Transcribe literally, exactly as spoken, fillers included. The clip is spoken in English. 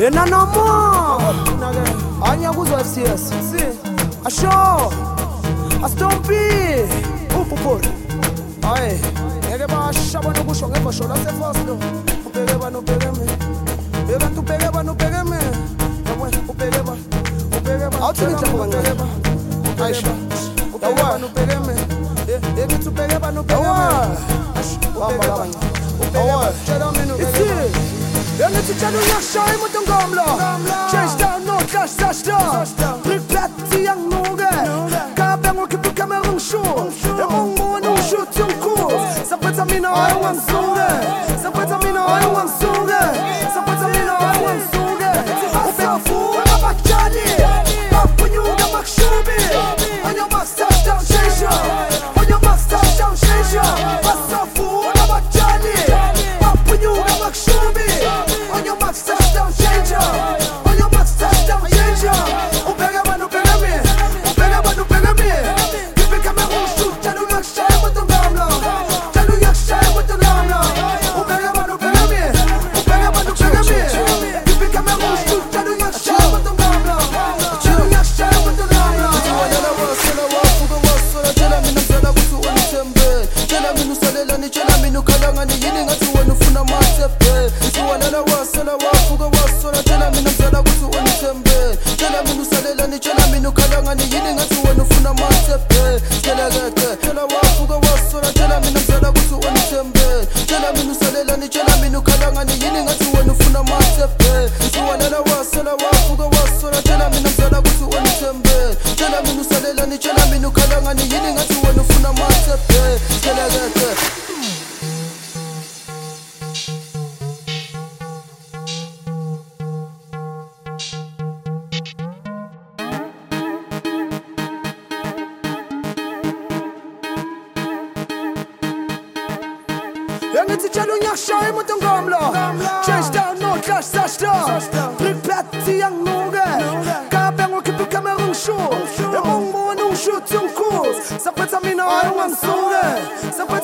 Yena no more. Anya kuzo F C S. See. Asho. Astompi. Upupuri. Aye. Ngeke bashaba nokusho ngeke basho la se fast no. Upeke ba no peke me. Beka tu peke ba no peke me. Yawe upeke ba. Upeke ba. Awuthi ngitshaba kancane. Aisha. Upeke ba no peke me. Eh, eh tu peke ba no peke me. Wamba la kancane. Upeke. Tshela mina upeke. En het is aan de jacht, moet een gamla. Chase down, no cash, dash down. Blik plat, yang noge. Kabeng ook op de camera show. En mongo en een shoot, jong koos. Sapet aan mina, I want songe. Sapet aan mina, I want songe. Sapet aan mina, I want songe. Asafu, abakjani. Papunyu, gamak shubi. On your max, touchdown, change ya. On your max, touchdown, change ya. Asafu, abakjani. Papunyu, gamak shubi. On your max touchdown changer. On your max touchdown changer. Upega mano pega me. Upega mano pega me. Give me camera shoot. Janu yak shine with the gamla. Janu yak shine with the gamla. Upega mano pega me. Upega mano pega me. Give me camera shoot. Janu yak shine with the gamla. Janu yak shine with the gamla. Wala wasala wafuga wasala. Jela minu sala kutu wani tembe. Jela minu salela ni jela minu kalanga ni yini ngatu wani funa masepe. Wala wasala wafuga wasala tena mina mzala kutu wani tembe tena minu salela ni tena minu kalanga ni yini ngati wani funa masepe tena gete tena wafuga wasala tena mina mzala kutu wani tembe tena minu salela ni tena minu kalanga ni yini ngati wani funa masepe wala wasala wafuga wasala tena mina mzala kutu wani tembe tena minu salela ni tena minu kalanga ni yini ngati wani funa masepe tena gete. En het is aan de jacht, moet een gamla. Chase down, no cash, dash down. Blik plat, yang noge. Kabeng ook op de camera show. En mongo en een shoot, jong koos. Sapet aan mina, I want songe.